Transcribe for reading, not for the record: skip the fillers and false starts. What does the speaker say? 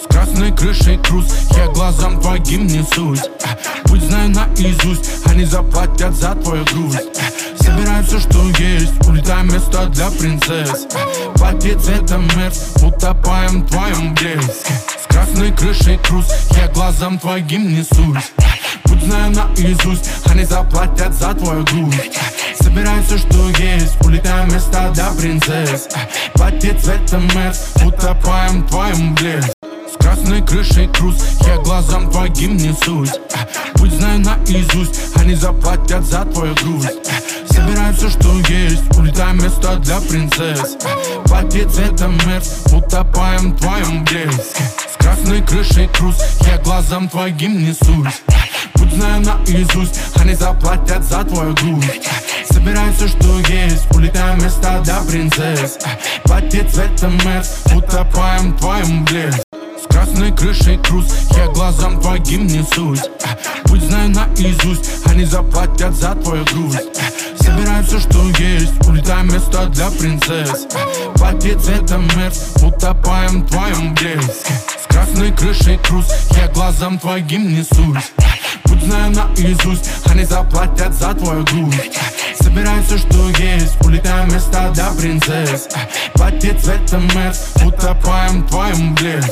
С красной крышей круз, я глазам твоим несусь. Пусть знаю наизусть, они заплатят за твою грусть. Собираю все, что есть, улетаем место для принцесс. Платье цветом мерз, утопаем в твоем блеске. С красной крышей круз, я глазам твоим несусь. Пусть знаю наизусть, они заплатят за твою грусть. Собираю все, что есть, улетаем место для принцесс. Платье цветом мерз, утопаем в твоем блеске. С красной крышей круз, я глазам твоим несусь. Пусть знаю наизусть, они заплатят за твою грусть. Собираю все, что есть, улетаем место для принцесс. Платье цветом мерз, утопаем в твоем блеске. С красной крышей круз, я глазам твоим несусь. Пусть знаю наизусть, они заплатят за твою грусть. Собираю все, что есть, улетаем место для принцесс. Платье цветом мерз, утопаем в твоем блеске. С красной крышей круз, я глазам твоим несусь. Пусть знаю наизусть, они заплатят за твою грусть. Собираю все, что есть, улетаем место для принцесс. Платье цветом мерз, утопаем в твоем блеске. С красной крышей круз, я глазам твоим несусь. Пусть знаю наизусть, они заплатят за твою грусть. Собираю все, что есть, улетаем место для принцесс. Платье цветом мерз, утопаем в твоем блеске.